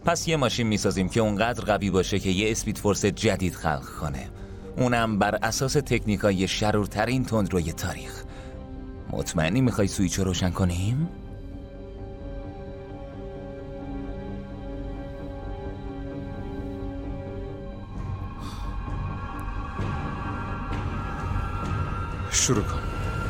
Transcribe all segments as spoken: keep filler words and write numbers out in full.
پس یه ماشین میسازیم که اونقدر قوی باشه که یه اسپید فورس جدید خلق کنه، اونم بر اساس تکنیکای شرورترین تندروی تاریخ. مطمئنی میخوای سویچ رو روشن کنیم؟ شروع کن.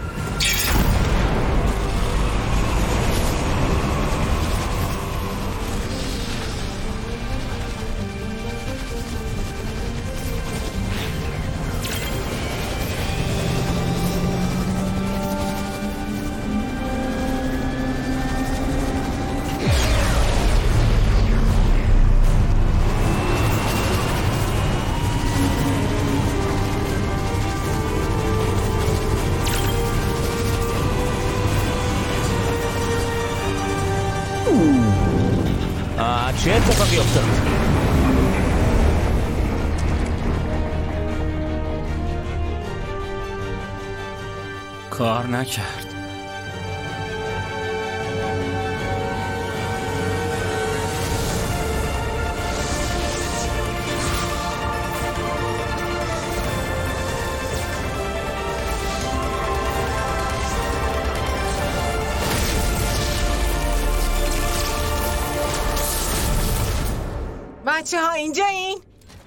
چه اتفاقی افتاد؟ کار نکرد. بچه ها اینجا این؟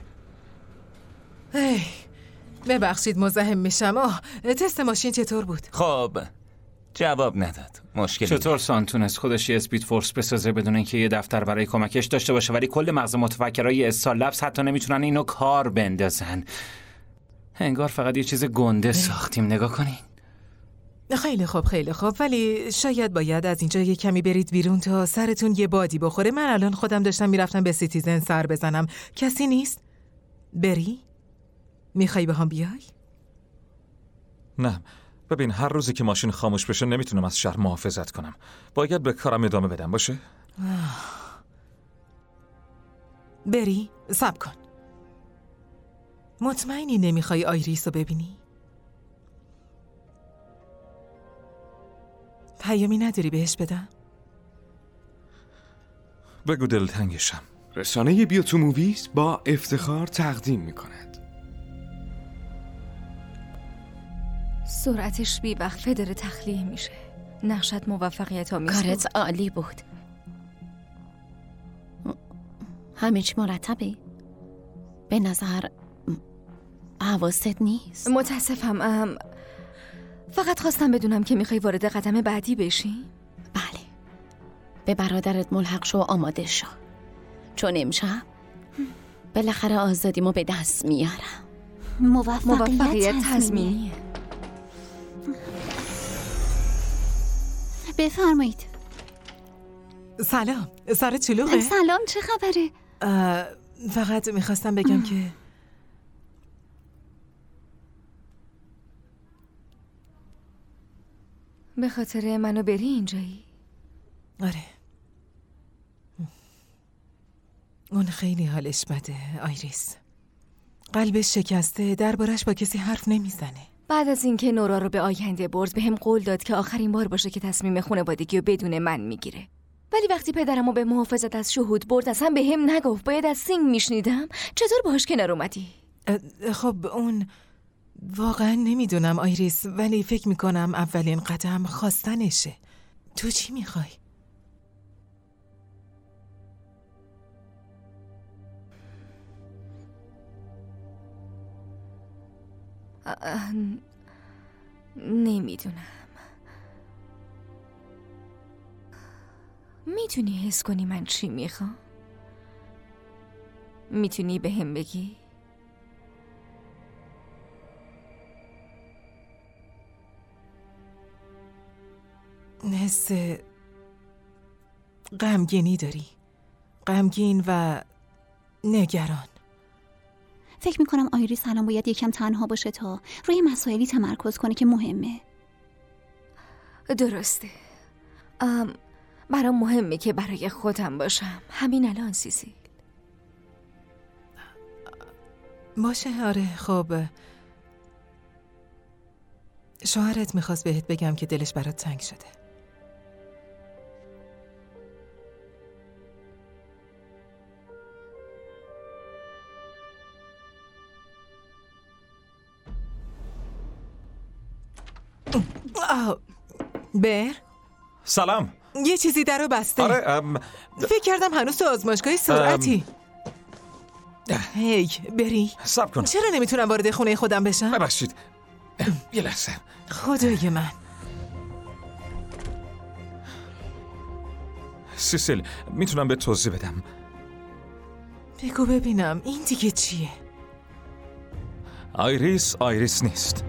ببخشید مزاحم میشم. آه تست ماشین چطور بود؟ خب جواب نداد. مشکلی چطور سان تونست خودش یه اسپید فورس بسازه بدون اینکه یه دفتر برای کمکش داشته باشه، ولی کل مغز متفکرای استار لبز حتی نمیتونن اینو کار بندازن. انگار فقط یه چیز گنده ساختیم. نگاه کنین. خیلی خوب خیلی خوب، ولی شاید باید از اینجا یه کمی برید بیرون تا سرتون یه بادی بخوره. من الان خودم داشتم میرفتم به سیتیزن سر بزنم. کسی نیست؟ بری؟ میخوای با هم بیای؟ نه ببین، هر روزی که ماشین خاموش بشه نمیتونم از شهر محافظت کنم. باید به کارم ادامه بدم. باشه؟ بری؟ صبر کن. مطمئنی نمیخوای آیریس رو ببینی؟ پیامی نداری بهش بدم؟ بگو دلتنگشم. رسانه بیوتو موویز با افتخار تقدیم میکند. سرعتش بی وقفه داره تخلیه میشه. نقشت موفقیت آمیز بود. کارت عالی بود. همه چی مرتبه؟ به نظر حواست نیست. متاسفم. ام فقط خواستم بدونم که میخوای وارد قدم بعدی بشی؟ بله، به برادرت ملحق شو و آماده شو، چون امشب بالاخره آزادیمو به دست میارم. موفقیت, موفقیت تضمینیه. بفرمایید. سلام، سرت شلوغه؟ سلام، چه خبره؟ فقط میخواستم بگم که به خاطر منو بری اینجایی؟ آره، اون خیلی حالش بده آیریس. قلبش شکسته، دربارش با کسی حرف نمیزنه. بعد از اینکه نورا رو به آینده برد بهم قول داد که آخرین بار باشه که تصمیم خانوادگی رو بدون من میگیره. ولی وقتی پدرمو به محافظت از شهود برد اصلا بهم نگفت. باید از سینگ میشنیدم. چطور باهاش کنار اومدی؟ خب اون واقعا نمیدونم آیریس، ولی فکر میکنم اولین قدم خواستنشه. تو چی میخوای؟ نمیدونم. میتونی حس کنی من چی میخوام؟ میتونی به هم بگی؟ حس غمگینی داری، غمگین و نگران. فکر میکنم آیریس الان باید یکم تنها باشه تا روی مسائلی تمرکز کنه که مهمه. درسته. ام برام مهمه که برای خودم باشم. همین الان سیسیل. باشه آره. خب شوهرت میخواست بهت بگم که دلش برات تنگ شده. بر سلام. یه چیزی درو بسته. آره ام... فکر کردم هنوز تو آزمایشگاه سرعتی. ام... هی بری صبر کن. چرا نمیتونم وارد خونه خودم بشم؟ ببخشید یه لحظه. خدای من. سیسیل میتونم به توضیح بدم؟ بگو ببینم این دیگه چیه؟ آیریس آیریس نیست.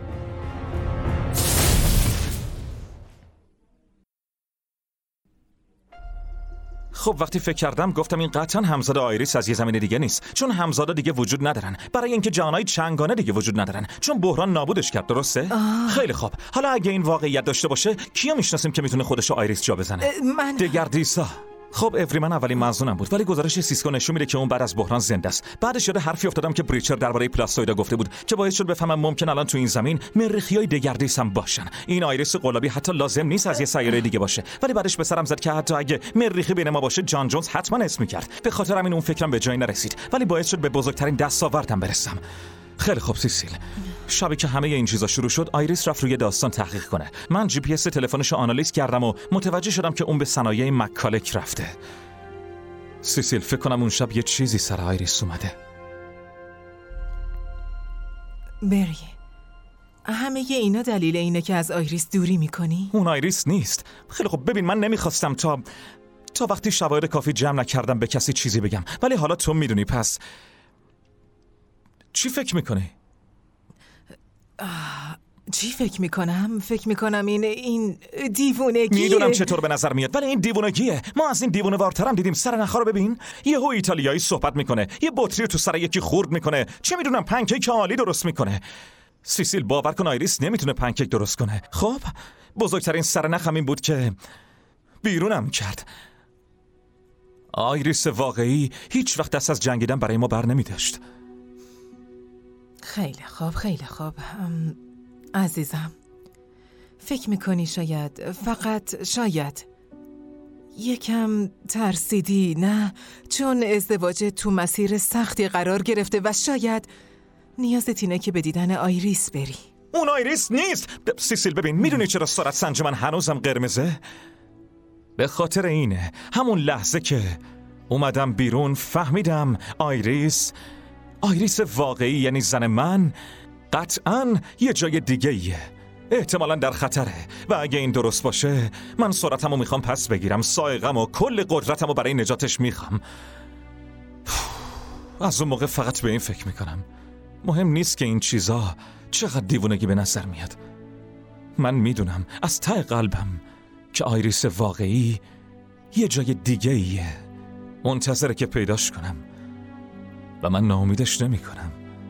خب وقتی فکر کردم گفتم این قطعا همزاد آیریس از یه زمین دیگه نیست، چون همزادا دیگه وجود ندارن، برای اینکه جهانهای چنگانه دیگه وجود ندارن، چون بحران نابودش کرد. درسته؟ آه. خیلی خوب. حالا اگه این واقعیت داشته باشه کیو میشناسیم که میتونه خودشو آیریس جا بزنه؟ من دگردیسا. خب اوریمن اولین مظنونم بود، ولی گزارش سیسکو نشون میده که اون بعد از بحران زنده است. بعدش یاد حرفی افتادم که بریچر درباره پلاستویدا گفته بود که باعث شد بفهمم ممکن الان تو این زمین مریخیای دگردیس هم باشن. این آیریس قلابی حتی لازم نیست از یه سیاره دیگه باشه، ولی بعدش به سرم زد که حتی اگه مریخی بین ما باشه جان جونز حتما اسم می‌کرد. به خاطر همین اون فکرم به جایی نرسید، ولی باعث شد به بزرگترین دستاوردم برسم. خیلی خوب سیسیل، شبی که همه این چیزا شروع شد آیریس رفت روی داستان تحقیق کنه. من جی پی اس تلفنشو آنالیز کردم و متوجه شدم که اون به صنایع مکالک رفته. سیسیل فکر کنم اون شب یه چیزی سر آیریس اومده. بری همه ی اینا دلیل اینه که از آیریس دوری میکنی؟ اون آیریس نیست. خیلی خب ببین، من نمیخواستم تا تا وقتی شواهد کافی جمع نکردم به کسی چیزی بگم، ولی حالا تو میدونی. پس چی فکر میکنی؟ چی فکر میکنم؟ فکر میکنم این این دیوونگیه. میدونم چطور به نظر میاد، ولی این دیوونگیه. ما از این دیوونه وارترم دیدیم. سر نخا رو ببین، یهو ایتالیایی صحبت میکنه، یه بطری تو سر یکی خورد میکنه، چه میدونم پنکیک عالی درست میکنه. سیسیل باور کن آیریس نمیتونه پنکیک درست کنه. خب بزرگترین سرنخ همین بود که بیرونم کرد. آیریس واقعی هیچ وقت دست از جنگیدن برای ما بر نمیداشت. خیلی خوب خیلی خوب ام... عزیزم، فکر میکنی شاید، فقط شاید یکم ترسیدی؟ نه، چون ازدواج تو مسیر سختی قرار گرفته و شاید نیازت اینه که به دیدن آیریس بری. اون آیریس نیست. ب... سیسیل ببین، میدونی چرا سرعت سنج من هنوزم قرمزه؟ به خاطر اینه. همون لحظه که اومدم بیرون فهمیدم آیریس آیریس واقعی، یعنی زن من، قطعاً یه جای دیگه ایه. احتمالاً در خطره و اگه این درست باشه من سرعتمو میخوام پس بگیرم، سائقم و کل قدرتمو برای نجاتش میخوام. از اون موقع فقط به این فکر میکنم. مهم نیست که این چیزا چقدر دیوونگی به نظر میاد. من میدونم از ته قلبم که آیریس واقعی یه جای دیگه ایه، منتظره که پیداش کنم و من ناامیدش نمی کنم.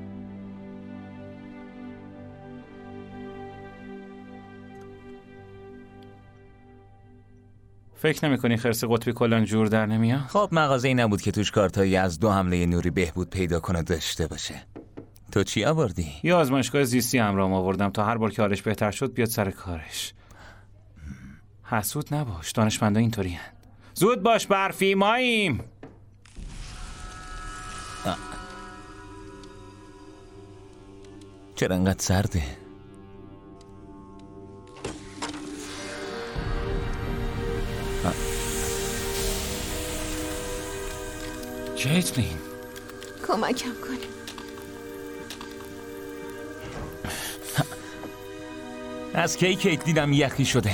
فکر نمی کنی خرس قطبی کلان جور در نمیاد؟ خب مغازه‌ای نبود که توش کارتایی از دو حمله نوری بهبود پیدا کنه داشته باشه. تو چی آوردی؟ یا آزمایشگاه زیستی همراهم آوردم تا هر بار که حالش بهتر شد بیاد سر کارش. حسود نباش، دانشمندا اینطوری هن. زود باش برفی، ماییم. چرا انقدر سرده؟ کیتلین کمکم کنه. از کی کیت دیدم یخی شده؟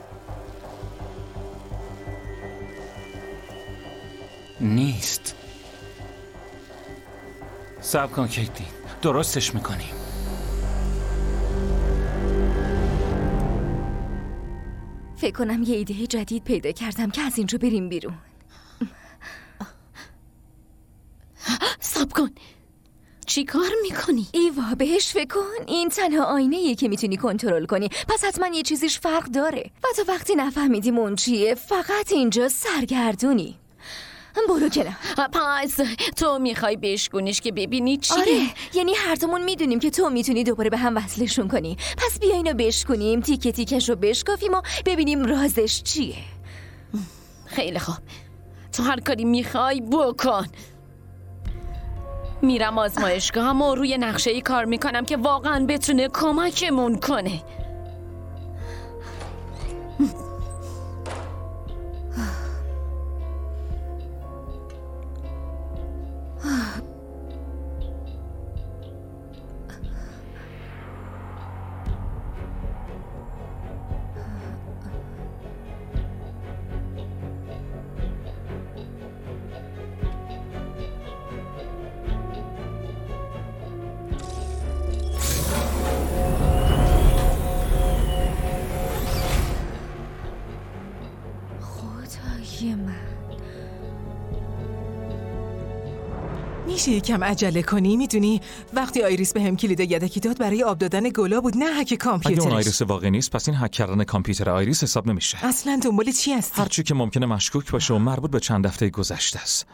نیست. صبر کن کیتلین، درستش میکنیم. فکر کنم یه ایده جدید پیدا کردم که از اینجا بریم بیرون. صبر کن، چی کار میکنی؟ ایوا بهش فکر کن، این تنها آینه‌ایه که میتونی کنترل کنی، پس حتما یه چیزیش فرق داره و تو وقتی نفهمیدیم اون چیه فقط اینجا سرگردونی. برو کنم. پس تو میخوای بشکنیش که ببینی چیه؟ آره، یعنی هر دومون میدونیم که تو میتونی دوباره به هم وصلشون کنی، پس بیا اینو بشکنیم، تیکه تیکش رو بشکافیم و ببینیم رازش چیه. خیلی خوب، تو هر کاری میخوای بکن. میرم آزمایشگاهم و روی نقشه‌ای کار میکنم که واقعا بتونه کمکمون کنه. میشه یکم عجله کنی؟ میدونی وقتی آیریس به هم کلید یدکی داد برای آب دادن گلا بود، نه هک کامپیوترش. اگه اون آیریس واقعی نیست پس این هک کردن کامپیوتر آیریس حساب نمیشه. اصلا دنبال چی هستی؟ هر چی که ممکنه مشکوک باشه و مربوط به چند هفته گذشته است.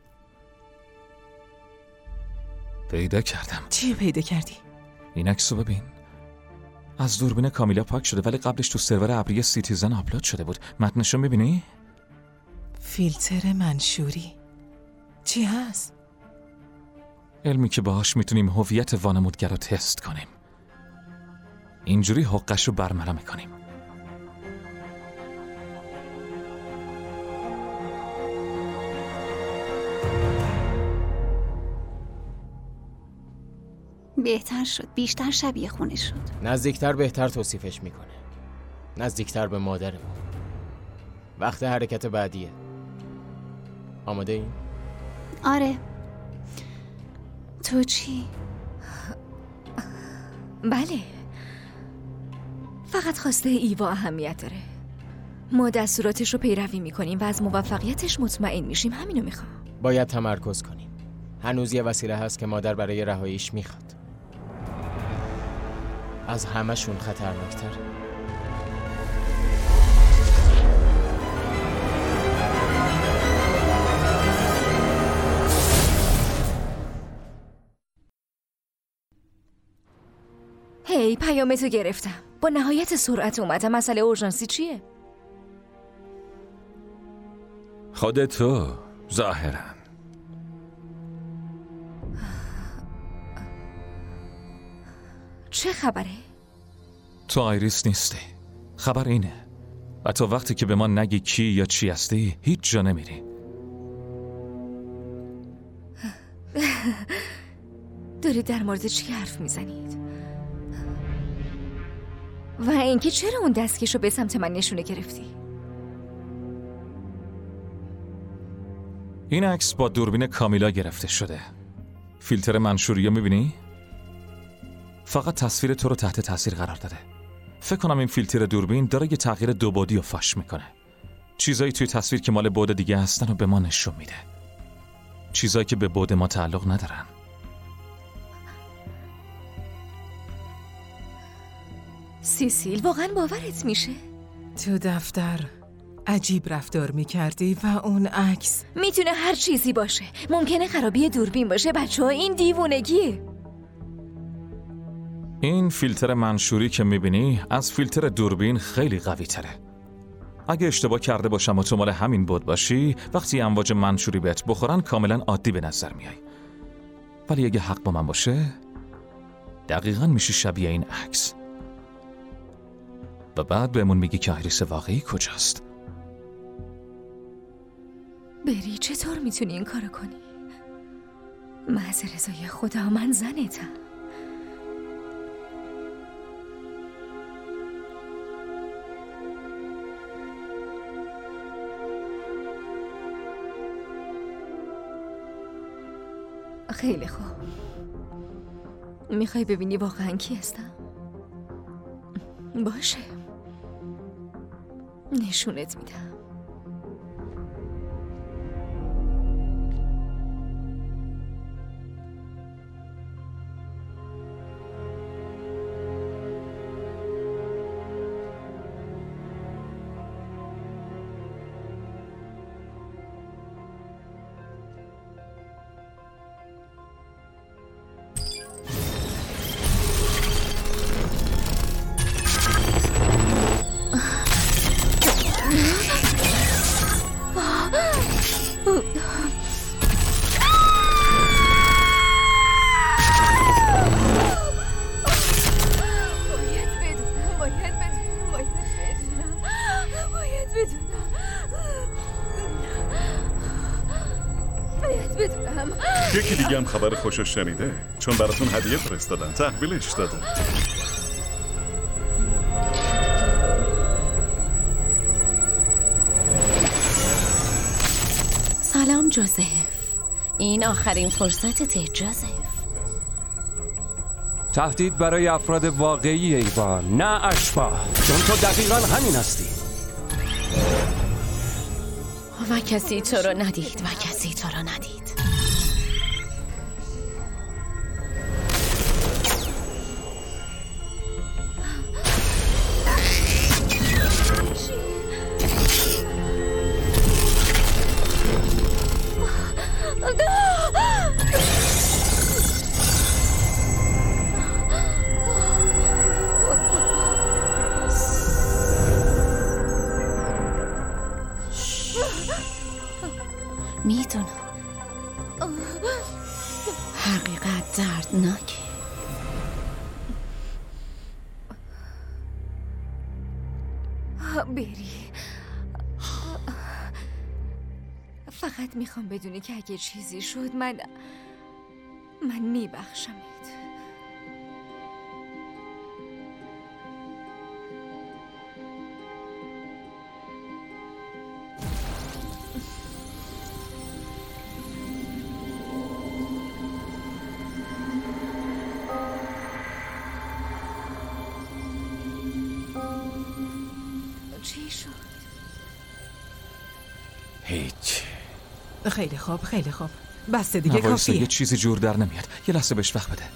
پیدا کردم. چی پیدا کردی؟ این عکسو ببین. از دوربین کامیلا پاک شده ولی قبلش تو سرور ابری سیتیزن آپلود شده بود. متنشو میبینی؟ فیلتر منشوری. چی هست؟ علمی که باهاش میتونیم هویت وانمودگر رو تست کنیم. اینجوری حقش رو برملا میکنیم. بهتر شد، بیشتر شبیه خونه شد. نزدیکتر بهتر توصیفش میکنه. نزدیکتر به مادرمون. وقت حرکت بعدیه. آماده این؟ آره. تو چی؟ بله، فقط خواسته ایوا اهمیت داره. ما دستوراتش رو پیروی میکنیم و از موفقیتش مطمئن میشیم. همینو میخوام. باید تمرکز کنیم. هنوز یه وسیله هست که مادر برای رهاییش میخواد. از همشون خطرناکتر. هی پیامتو گرفتم. با نهایت سرعت اومدم. مسئله اورژانسی چیه؟ خودتو ظاهرا. چه خبره؟ تو آیریس نیستی. خبر اینه و تا وقتی که به ما نگی کی یا چی هستی هیچ جا نمیری. دارید در مورد چی حرف میزنید؟ و اینکه چرا اون دستکشو به سمت من نشونه گرفتی؟ این عکس با دوربین کامیلا گرفته شده. فیلتر منشوری رو میبینی؟ فقط تصویر تو رو تحت تاثیر قرار داده. فکر کنم این فیلتر دوربین داره یه تغییر دو بعدی رو فاش میکنه. چیزایی توی تصویر که مال بعد دیگه هستن رو به ما نشون میده. چیزایی که به بعد ما تعلق ندارن. سیسیل، واقعا باورت میشه؟ تو دفتر عجیب رفتار میکردی و اون عکس میتونه هر چیزی باشه. ممکنه خرابی دوربین باشه. بچه ها این دیوونگیه. این فیلتر منشوری که میبینی از فیلتر دوربین خیلی قوی تره. اگه اشتباه کرده باشم و تو مال همین بود باشی، وقتی امواج منشوری بهت بخورن کاملا عادی به نظر میای. ولی اگه حق با من باشه دقیقاً میشی شبیه این عکس. و بعد بهمون میگی که آیریس واقعی کجاست. بری، چطور میتونی این کارو کنی؟ محض رضای خدا من زنتم. خیلی خوب. میخوای ببینی واقعا کی هستم؟ باشه، نشونت میدم. میکنم. یکی دیگه هم خبر خوشش شنیده، چون براتون هدیه فرستادن، تحویلش داده. سلام جوزف، این آخرین فرصتته جوزف. تهدید برای افراد واقعی ایوان، نه اشباح، چون تو دقیقا همین هستی. و کسی تو رو ندید و کسی تو رو ندید. میدونم حقیقت دردناکه. بری، فقط میخوام بدونی که اگه چیزی شد من من میبخشمت. چی شد؟ هیچ. خیلی خوب خیلی خوب بس دیگه نوایسا، کافیه. یه چیزی جور در نمیاد. یه لحظه بهش وقت بده.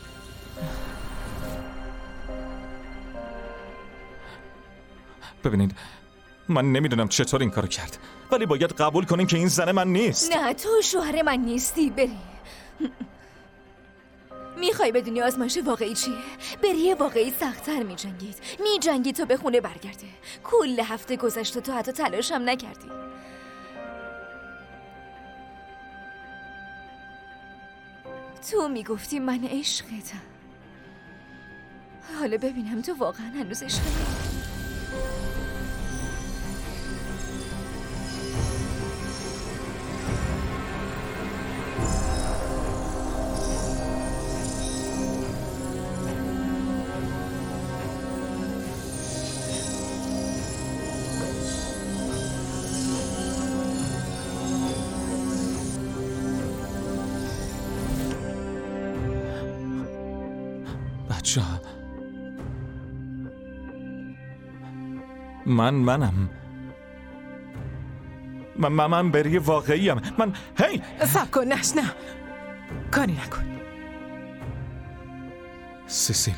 ببینید، من نمیدونم چطور این کارو کرد، ولی باید قبول کنین که این زن من نیست. نه، تو شوهر من نیستی. بری. میخوای بدونی آزمایش واقعی چیه؟ بری واقعی سخت‌تر میجنگید. میجنگید تو به خونه برگرده. کل هفته گذشته تو حتی تلاش هم نکردی. تو میگفتی من عشقتم. حالا ببینم تو واقعا هنوز عشق منی. بچه من منم من من, من بری واقعیم. من هی صبر کن. نش نه کاری نکن. سیسیل،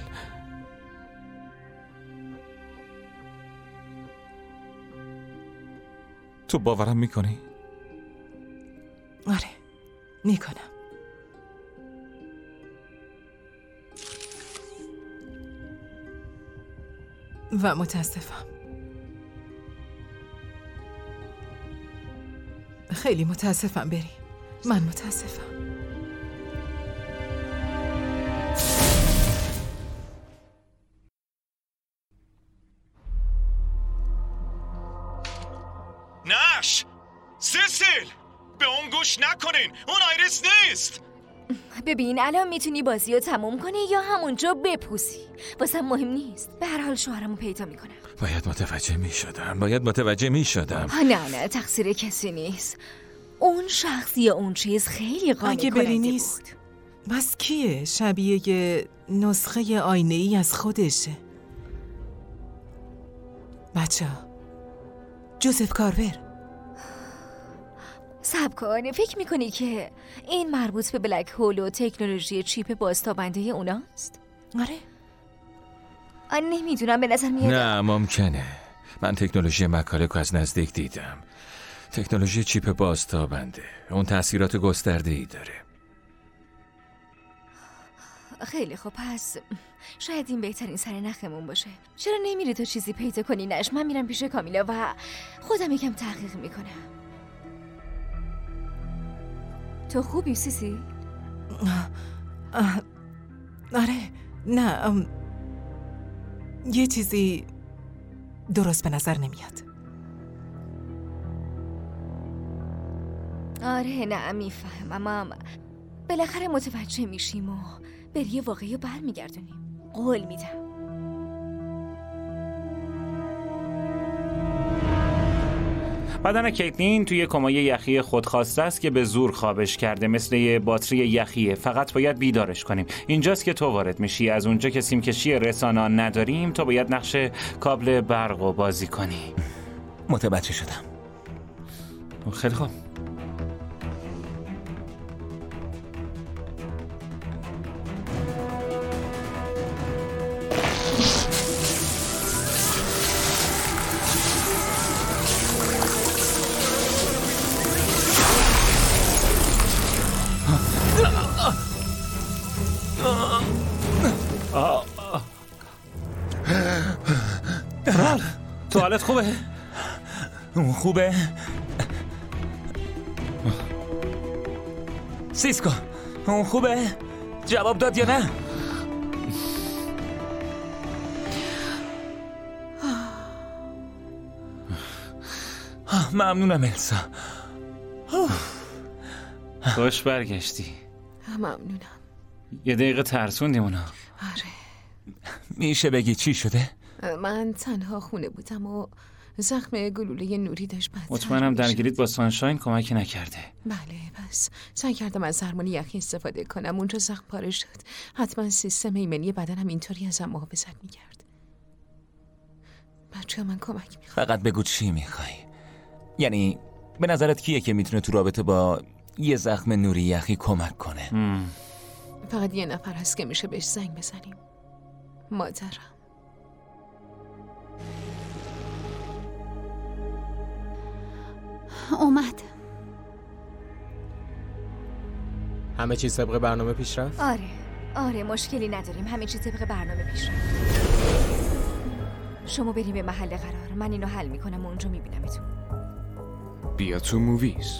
تو باورم میکنی؟ آره میکنم. و متاسفم. خیلی متاسفم بری. من متاسفم. نش! سیسیل! به اون گوش نکنین! اون آیریس نیست! ببین، الان میتونی بازی رو تموم کنی یا همونجا بپوسی. واسه مهم نیست. به هر حال شوهرمو پیدا میکنم. باید متوجه میشدم. باید متوجه میشدم. نه نه، تقصیر کسی نیست. اون شخص یا اون چیز خیلی قانع اگه کننده بری نیست بود. بس کیه؟ شبیه یه نسخه آینه ای از خودشه. بچه ها، جوزف کارور. صبر کن، فکر میکنی که این مربوط به بلک هول و تکنولوژی چیپ بازتابنده اوناست؟ آره. آن نمیدونم، به نظر میاد. نه ممکنه. من تکنولوژی مکالک از نزدیک دیدم. تکنولوژی چیپ بازتابنده اون تأثیرات گسترده‌ای داره. خیلی خوب، پس شاید این بهترین سر نخمون باشه. چرا نمیری تو چیزی پیدا کنی؟ نش من میرم پیش کامیلا و خودم یکم تحقیق میکنم. تو خوبی سیسی؟ آه، آه، آره نه ام، یه چیزی درست به نظر نمیاد. آره نه میفهمم، اما بالاخره متوجه میشیم و بری واقعی رو برمیگردونیم. قول میدم. بدن کیتلین توی کمای یخی خودخواسته است که به زور خوابش کرده، مثل یه باتری یخیه. فقط باید بیدارش کنیم. اینجاست که تو وارد میشی. از اونجا که سیمکشی رسانه نداریم، تو باید نقش کابل برق رو بازی کنی. متوجه شدم. خیلی خوب. رالف، توالت خوبه؟ اون خوبه؟ سیسکو، اون خوبه؟ جواب داد یا نه؟ ممنونم السا. خوش برگشتی. ممنونم. یه دقیقه ترسوندیم اونا. آره. میشه بگی چی شده؟ من تنها خونه بودم و زخم گلوله نوری داشت بدتر. مطمئنم درگیریت با سانشاین کمکی نکرده. بله، پس سعی کردم از درمان یخی استفاده کنم. اونجا زخم پاره شد. حتما سیستم ایمنی بدنم اینطوری ازم محافظت میکرد. بچه من کمک میخوام. فقط بگو چی میخوای. یعنی به نظرت کیه که میتونه تو رابطه با یه زخم نوری یخی کمک کنه؟ مم. فقط یه نفر هست که میشه بهش زنگ بزنیم. مادرم. اومد. همه چیز طبق برنامه پیش رفت؟ آره آره مشکلی نداریم. همه چیز طبق برنامه پیش رفت. شما بریم به محل قرار. من اینو حل میکنم و اونجا میبینمتون. بیا تو موویز.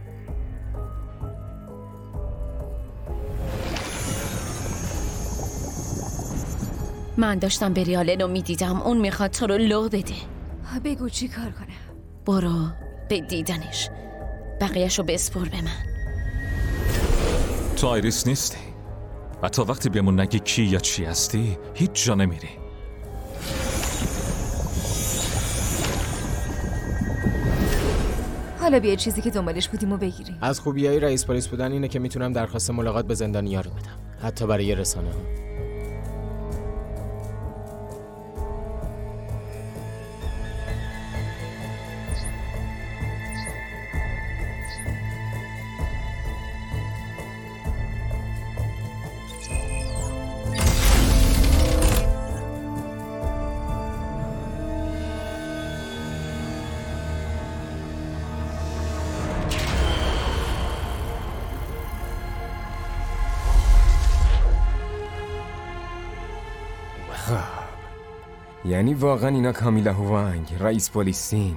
من داشتم بریالن رو میدیدم. اون میخواد تو رو لو بده. بگو چی کار کنم؟ برو به دیدنش. بقیهش رو بسپر به من. تو آیریس نیستی و تا وقتی بهمون نگی کی یا چی هستی هیچ جا نمیری. حالا بیا چیزی که دنبالش بودیم و بگیریم. از خوبیای رئیس پلیس بودن اینه که میتونم درخواست ملاقات به زندانیا رو بدم، حتی برای رسانه ها. یعنی واقعا اینا کامیلا هوانگ، رئیس پلیسین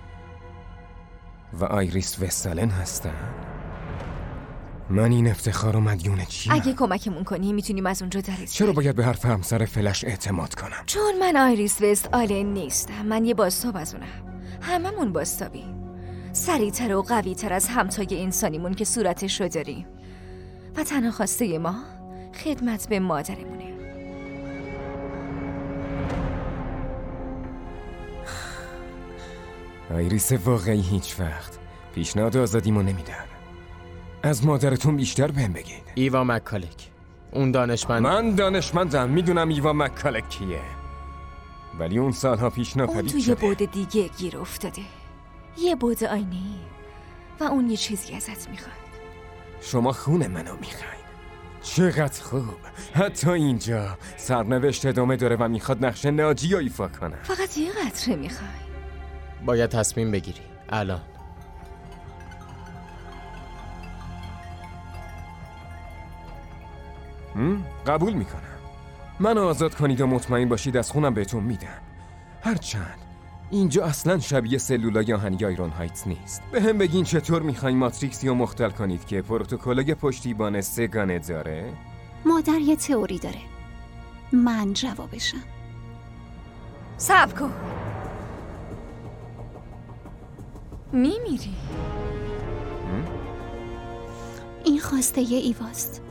و آیریس وستالن هستن؟ من این افتخار و مدیون چیم؟ اگه کمکمون کنی میتونیم از اونجا درست. چرا باید به حرف همسر فلش اعتماد کنم؟ چون من آیریس وستالن نیستم. من یه بازتاب از اونم. هممون بازتابی. سریعتر و قوی‌تر از همتای انسانیمون که صورتش رو داریم. و تنها خواسته ما خدمت به مادرمونه. آیریس واقعی هیچ وقت پیشنهاد آزادیمو نمیدن. از مادرتون بیشتر بهم بگید. ایوا مکالک، اون دانشمند. من دانشمندم، میدونم ایوا مکالک کیه، ولی اون سالها پیش ناپدید اون شده. توی بعد دیگه گیر افتاده. یه بعد آینه‌ای و اون یه چیزی ازت میخواد. شما خون منو میخواین. چقدر خوب. حتی اینجا سرنوشت ادامه داره و میخواد نقش ناجی رو ایفا کنه. فقط یه قطره میخوای. باید تصمیم بگیری الان. قبول میکنم. منو آزاد کنید و مطمئن باشید از خونم بهتون میدم. هرچند اینجا اصلا شبیه سلولای آهنی آیرون هایتس نیست. به هم بگین چطور میخواین ماتریکسی رو مختل کنید که پروتکلای پشتیبان سگانه داره؟ مادر یه تئوری داره. من جوابشم. صبر کن. میمیری. این خواسته ی ایواست.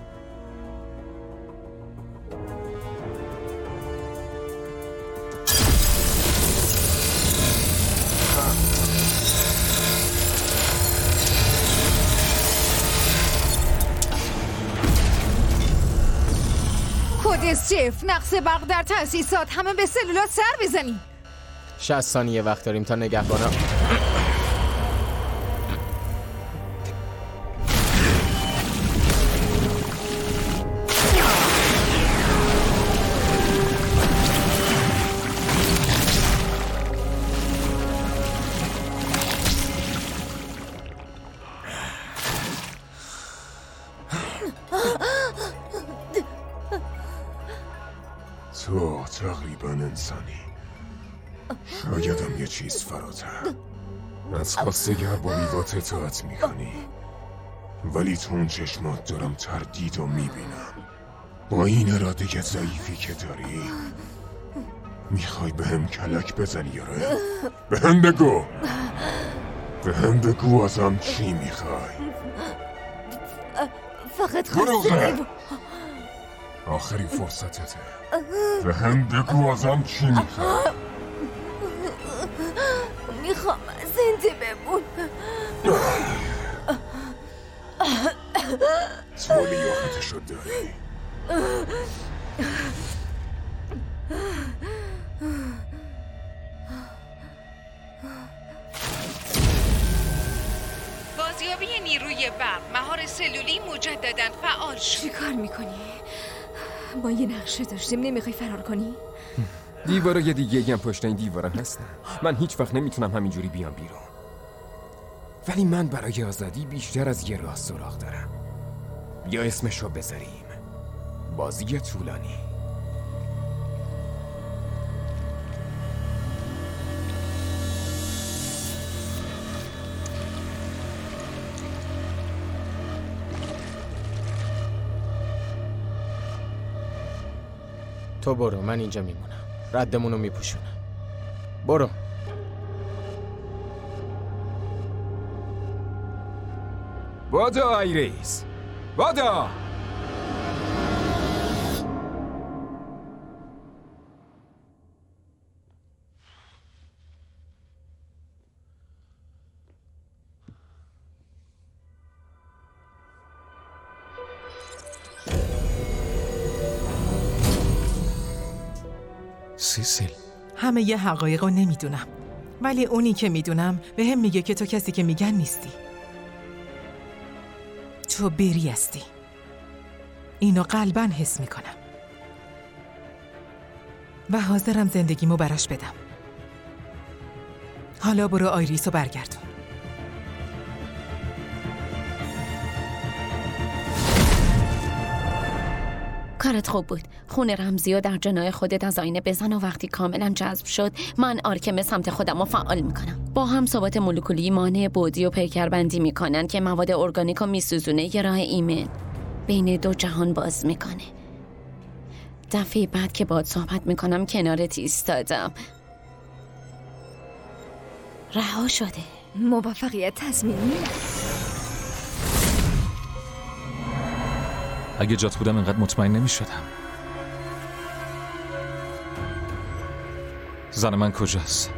کد صفر، نقص برق در تأسیسات، همه به سلولات سر بزنی. شصت ثانیه وقت داریم تا نگهبانم. تو تقریبا انسانی، شایدم یه چیز فراتر. از خواستگر با میوات اطاعت میکنی، ولی تو اون چشمات دارم تردید و میبینم. با این اراده ضعیفی که داری میخوای به هم کلک بزنی آره؟ به هم بگو به هم بگو ازم چی میخوای؟ فقط خواسته آخرین فرصتته. به هم بگو ازم چی میخوای؟ میخوام زنده بمون. تو لیاقتشو داری. بازیابی نیروی برق، مهار سلولی مجدداً فعال شد. چی کار میکنی؟ ما یه نقشه داشتیم، نمیخوای فرار کنی؟ دیوارای دیگه هم پشت این دیوارن هستن. من هیچ وقت نمیتونم همینجوری بیام بیرون. ولی من برای آزادی بیشتر از یه راه سراغ دارم. یا اسمشو بذاریم بازی طولانی. تو برو، من اینجا میمونم. ردمونو میپوشونم. برو. بادا آیریس، بادا. سیسیل، همه یه حقایق رو نمیدونم، ولی اونی که میدونم به هم میگه که تو کسی که میگن نیستی. تو بری هستی. اینو قلباً حس میکنم و حاضرم زندگیمو براش بدم. حالا برو آیریسو برگردون. کارت خوب بود. خون رمزی و در جنای خودت از آینه بزن و وقتی کاملا جذب شد من آرکم سمت خودم رو فعال میکنم. با هم ثبات مولکولی مانع بعدی و پیکربندی میکنن که مواد ارگانیک رو میسوزونه. یه راه ایمن بین دو جهان باز میکنه. دفعه بعد که باهات صحبت میکنم کنارت ایستادم. رها شده. موفقیت تضمینی. اگه جات بودم اینقدر مطمئن نمی شدم. زن من کجاست؟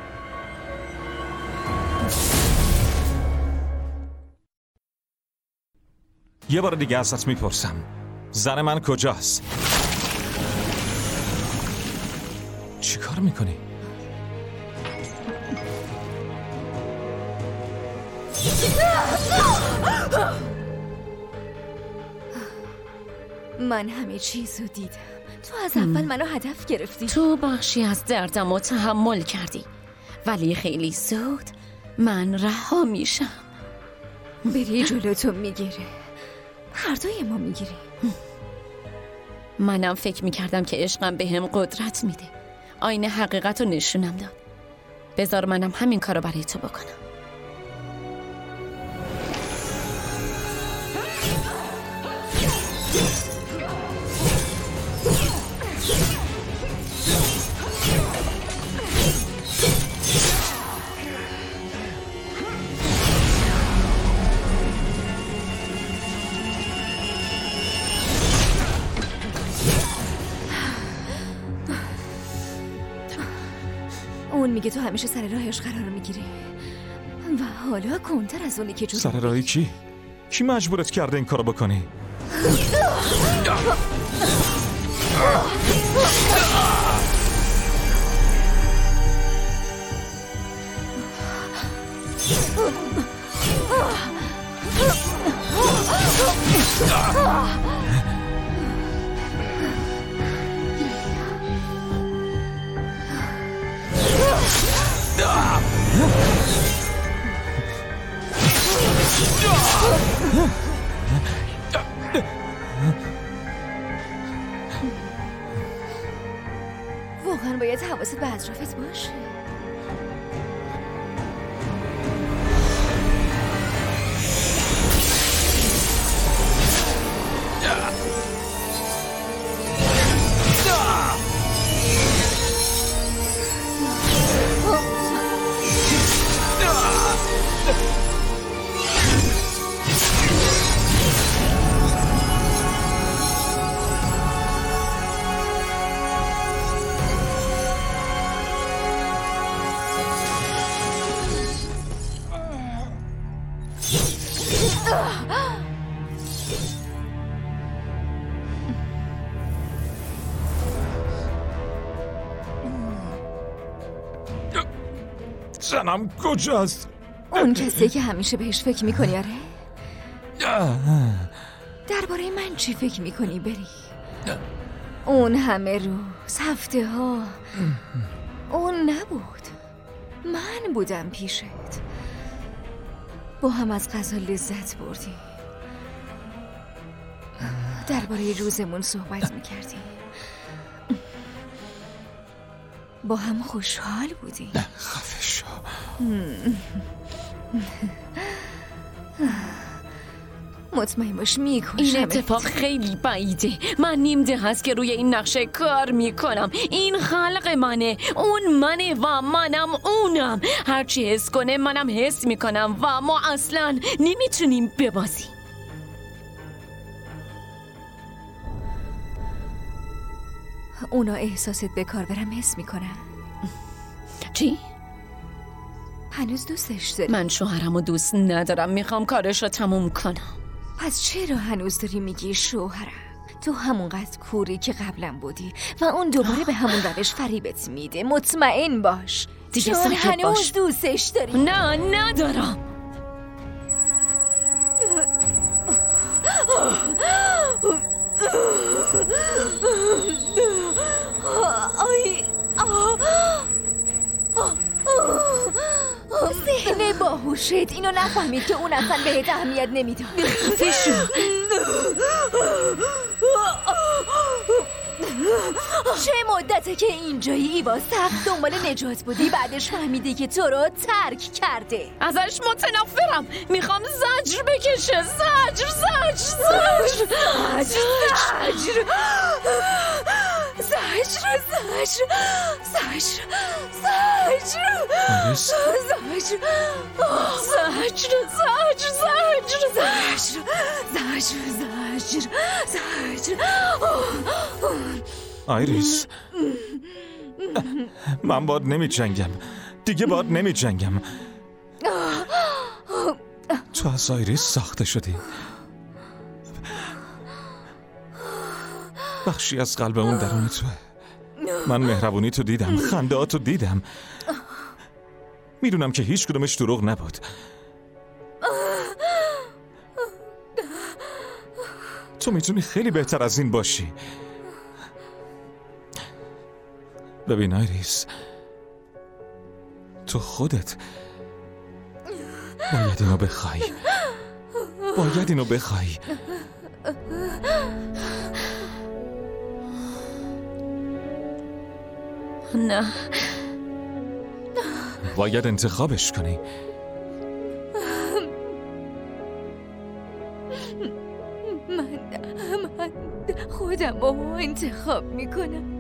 یه بار دیگه ازت میپرسم، زن من کجاست؟ چی کار میکنی؟ من همه چیزو دیدم. تو از اول منو هدف گرفتی. تو بخشی از دردم رو تحمل کردی، ولی خیلی زود من رها میشم. بری جلوتو میگیره، هر دوی ما میگیری. منم فکر میکردم که عشقم به هم قدرت میده. آینه حقیقت رو نشونم داد. بذار منم همین کارو برای تو بکنم. میگه تو همیشه سر راهش قرار میگیری و حالا کنتر از اونی که جو. سر راهی کی؟ کی مجبورت کرده این کارو بکنی؟ واقعا باید حواست به اطرافت باشه. زنم کجاست؟ اون کسی که همیشه بهش فکر میکنی آره؟ درباره من چی فکر میکنی بری؟ اون همه روز هفته ها اون نبود، من بودم پیشت. با هم از غذا لذت بردی، درباره روزمون صحبت میکردی، با هم خوشحال بودی. خفه شو. مطمئن باش میکشم. این اتفاق خیلی بعیده. من نیم ده هست که روی این نقشه کار میکنم. این خلق منه، اون منه و منم اونم. هرچی حس کنه منم حس میکنم و ما اصلا نمیتونیم ببازیم. اونا احساست به کار برم حس میکنم. چی؟ هنوز دوستش داری؟ من شوهرمو دوست ندارم، میخوام کارش رو تموم کنم. پس چرا هنوز داری میگی شوهرم؟ تو همونقدر کوری که قبلا بودی و اون دوباره به همون روش فریبت میده. مطمئن باش دیگه چون ساکت هنوز باش. دوستش داری. نه ندارم. آی ذهن باهوشت اینو نفهمید که اون اصلا بهت اهمیت نمیداد. خفشو. چه مدته که اینجایی ایوا؟ سخت دنبال نجات بودی، بعدش فهمیدی که تو رو ترک کرده. ازش متنفرم، میخوام زجر بکشه. زجر زجر زجر زجر زجر زجر زجر زجر زجر زجر زجر زجر زجر زجر آیریس، من باید نمی جنگم دیگه، باید نمی جنگم. تو از آیریس ساخته شدی، بخشی از قلب اون درون توه. من مهربونی تو دیدم، خنده ها تو دیدم، میدونم که هیچ کدومش دروغ نبود. تو میتونی خیلی بهتر از این باشی. ببین آیریس، تو خودت باید اینو بخوای، باید اینو بخوای. نه، باید انتخابش کنی. من من خودم رو انتخاب میکنم.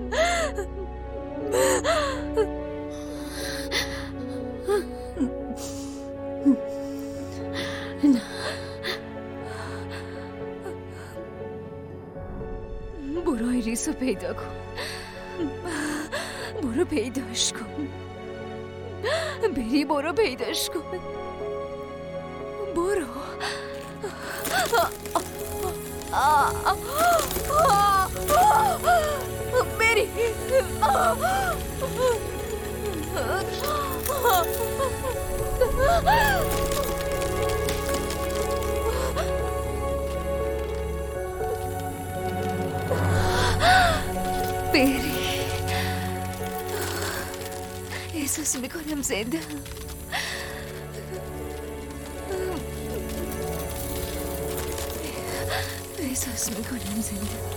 برو آیریس رو پیدا کن، برو پیداش کن. بری برو پیداش کن. برو. بری. بری. احساس میکنم زنده. احساس میکنم زنده.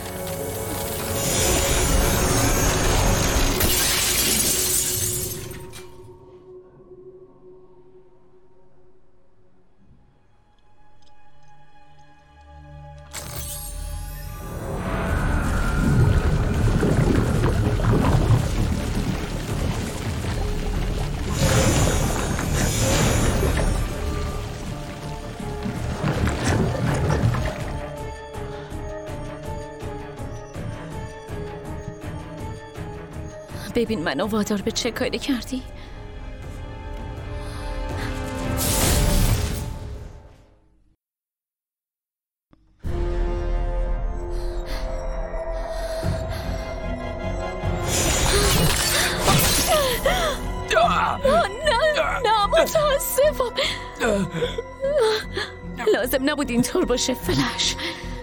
ببین منو وادار به چه کاری کردی؟ نه نه متاسفم. لازم نبود اینطور باشه فلش.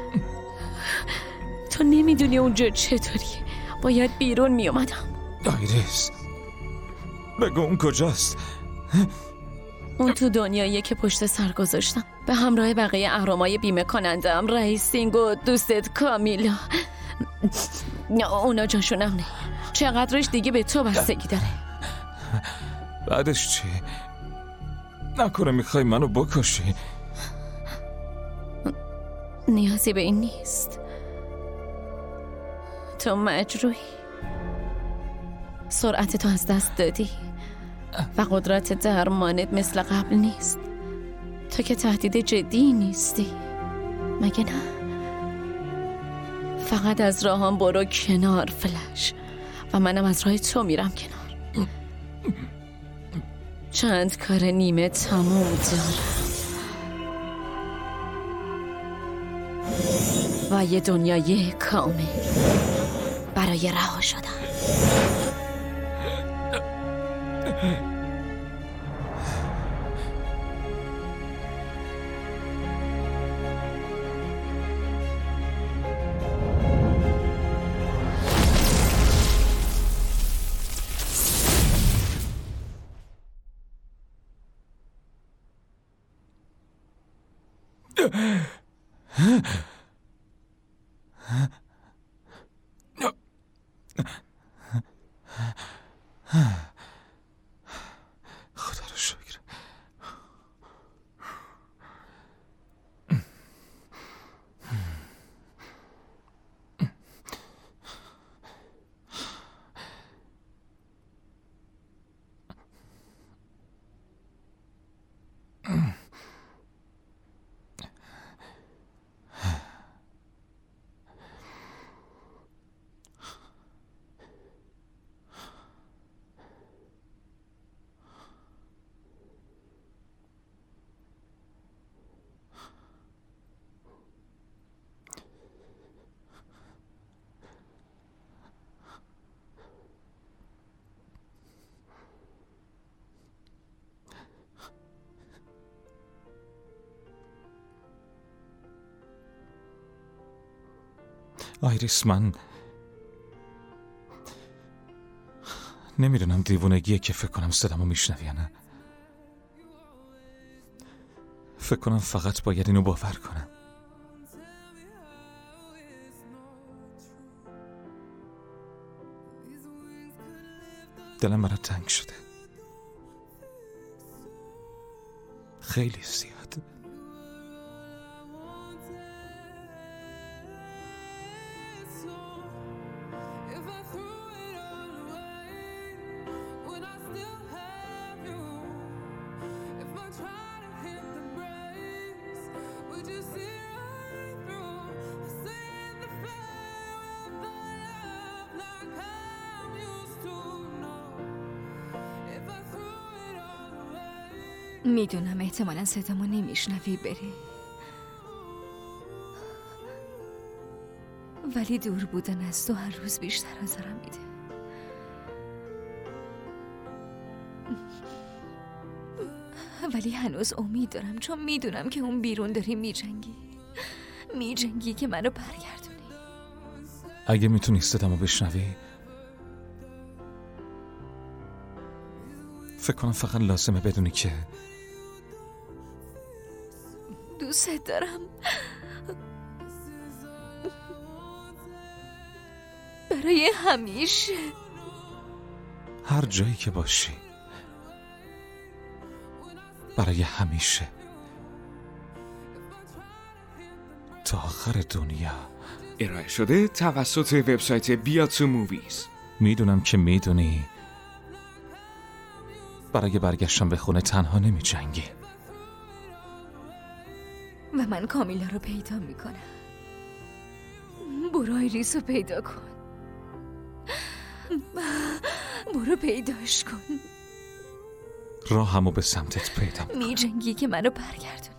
تو نمیدونی اونجا چطوریه. باید بیرون می اومدم. آیریس بگو اون کجاست؟ اون تو دنیاییه که پشت سر گذاشتم به همراه بقیه اهرمای بیمه کنندم، رئیس سینگ و دوستت کامیلا. اونا جاشونم نه. چقدرش دیگه به تو بستگی داره. بعدش چی؟ نکنه میخوای منو بکشی؟ نیازی به این نیست. تو مجروحی. سرعت تو از دست دادی و قدرت درمانت مثل قبل نیست. تو که تهدید جدی نیستی مگه نه؟ فقط از راهام برو کنار فلش و منم از راه تو میرم کنار. چند کار نیمه تموم دارم و یه دنیای کامل برای رها شدن. خدا رو شکر. آیریس من نمیدونم دیوونگیه که فکر کنم صدامو میشنوی یا نه. فکر کنم فقط باید اینو باور کنم. دلم برات تنگ شده، خیلی زیاد. میدونم احتمالا صدامو نمیشنوی بری، ولی دور بودن از تو هر روز بیشتر آزارم میده. ولی هنوز امید دارم، چون میدونم که اون بیرون داری میجنگی میجنگی که منو برگردونی. اگه میتونی صدامو بشنوی، فکر کنم فقط لازمه بدونی که دوست دارم. برای همیشه، هر جایی که باشی، برای همیشه، تا آخر دنیا. ارائه شده توسط وبسایت بیا تو موویز. میدونم که میدونی برای برگشتن به خونه تنها نمی جنگی و من کامیلا رو پیدا میکنم. برو آیریس رو پیدا کن، برو پیداش کن. راهمو به سمتت پیدا میکنم. می جنگی که منو برگردونی.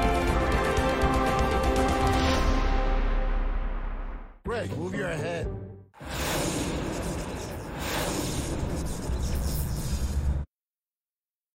Greg, move your head.